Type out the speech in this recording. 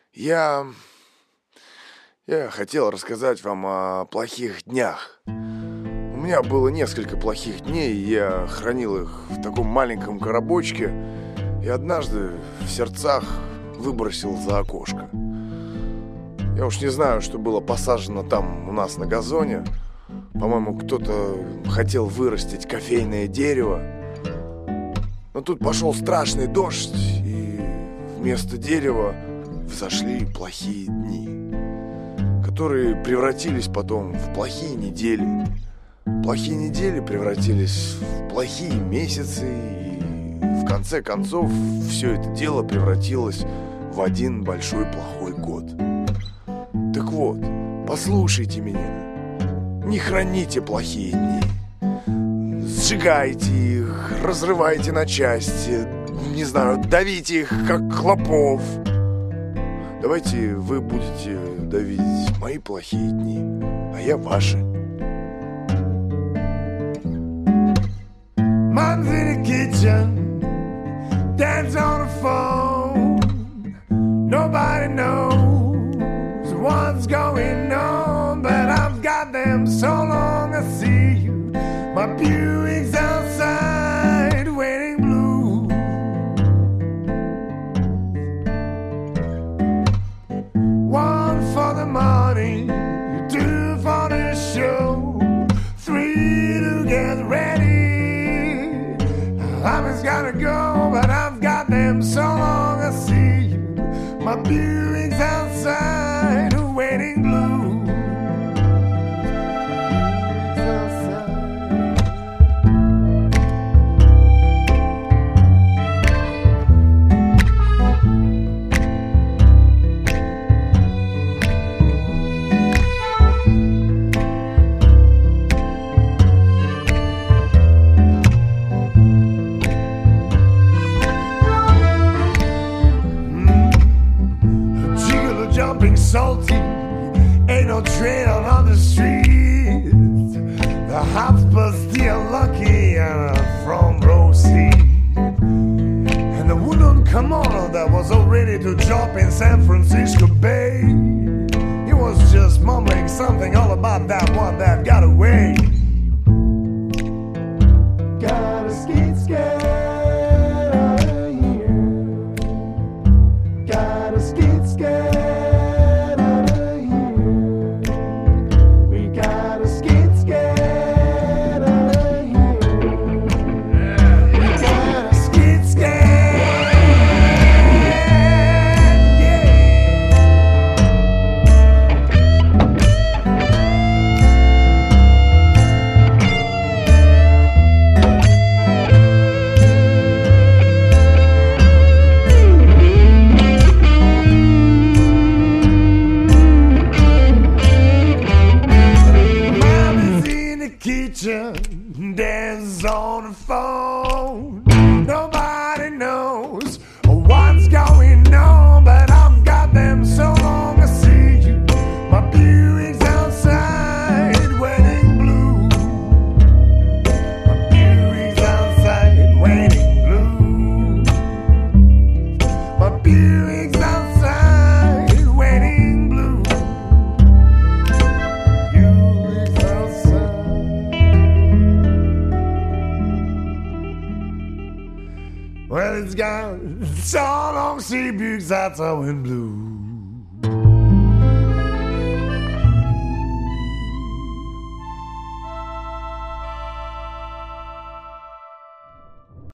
Я я хотел рассказать вам о плохих днях. У меня было несколько плохих дней, и я хранил их в таком маленьком коробочке и однажды в сердцах выбросил за окошко. Я уж не знаю, что было посажено там у нас на газоне. По-моему, кто-то хотел вырастить кофейное дерево. Но тут пошел страшный дождь, и вместо дерева взошли плохие дни, которые превратились потом в плохие недели. Плохие недели превратились в плохие месяцы, и в конце концов все это дело превратилось в один большой плохой год. Так вот, послушайте меня. Не храните плохие дни. Сжигайте их, разрывайте на части, не знаю, давите их, как клопов. Давайте вы будете давить мои плохие дни, а я ваши. Mom's in the kitchen, Dad's on the phone. Nobody knows what's going on, but I've got them so long I see you. My Buick's outside waiting blue. One for the morning, two for the show, three to get ready. I just gotta go, but I've got them so long I see you. My Buick's outside waiting blue. Jumping salty, ain't no trail on the street. The hops but still lucky and a front row seat. And the wooden kimono that was all ready to drop in San Francisco Bay. He was just mumbling something all about that one that got away. Gotta skate scared out of here. Gotta skate scared. Dad's on the phone. Nobody knows what's going on, but I've got them so long I see you. My Buick's outside waiting blue. My Buick's outside waiting blue. My Buick's outside waiting blue. Buick's outside. Well, it's got so long, see Buick's outside in blue.